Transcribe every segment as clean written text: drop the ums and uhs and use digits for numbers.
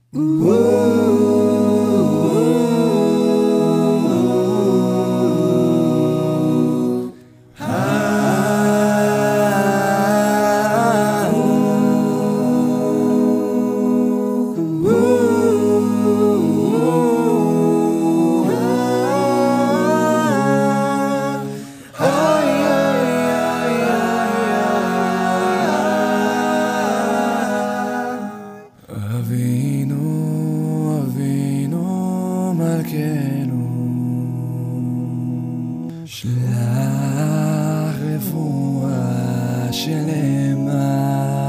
שלח רפואה שלמה,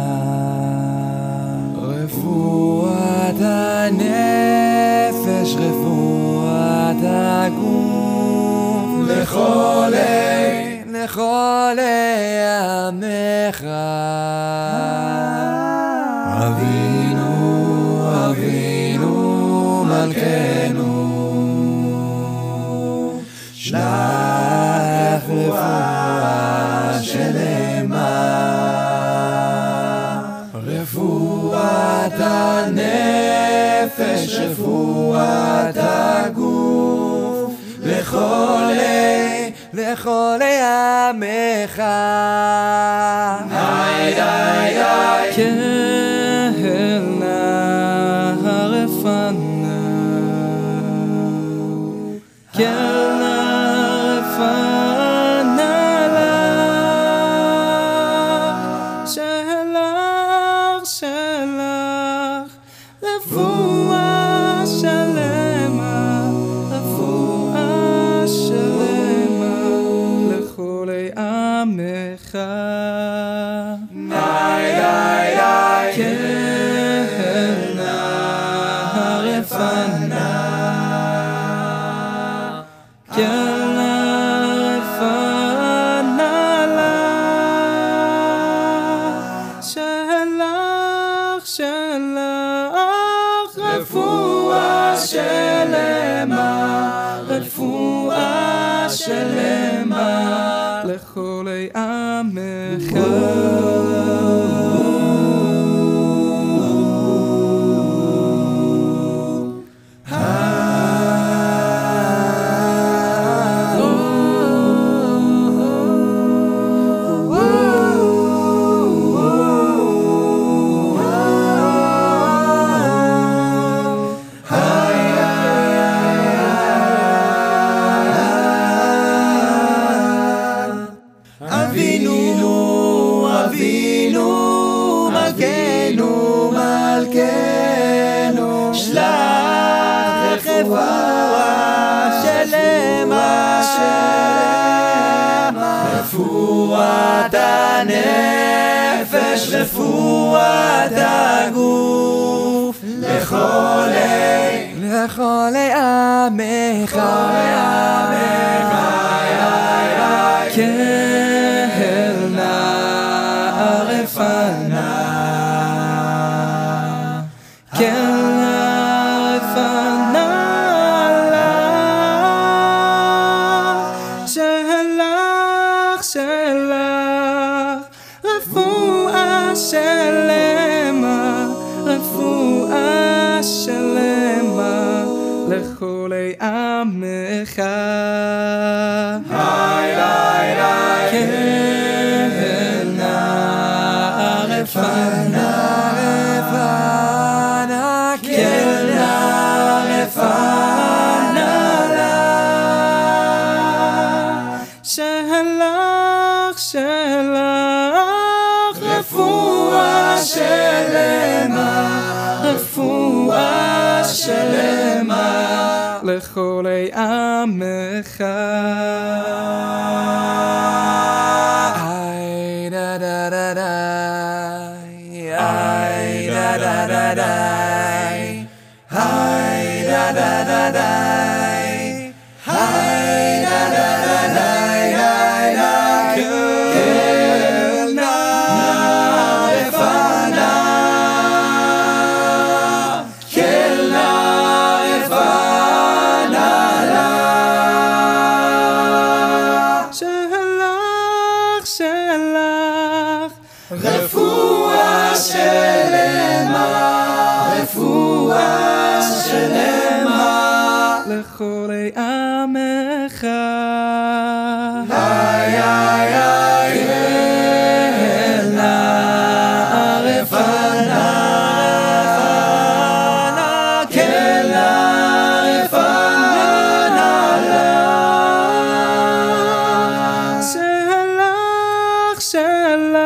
רפואת הנפש, רפואת הגוף, לכל עמך. אבינו מלכנו, שלח רפואה שלמה, רפואת הנפש, רפואת הגוף, לכל עמך. רפואה שלמה, רפואה שלמה לכל עמך. כן הרפנה, כן הרפנה לה, שלך רפואה שלמה, רפואה שלמה לכל עמך. אבינו מלכנו, שלח רפואה שלמה, רפואת הנפש, רפואת הגוף, לכל עמך. כן הרפנה, כן הרפנה לה, שלך רפואה שלמה, רפואה שלמה לכל עמך. כן הרפנה, כן הרפנה לה, שלך רפואה שלמה, רפואה שלמה לכל עמך. רפואה שלמה, רפואה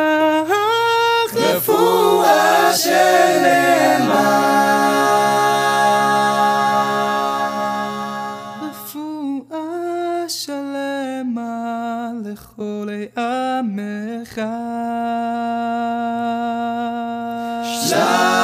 רפואה שלמה, רפואה שלמה לחולי עמך.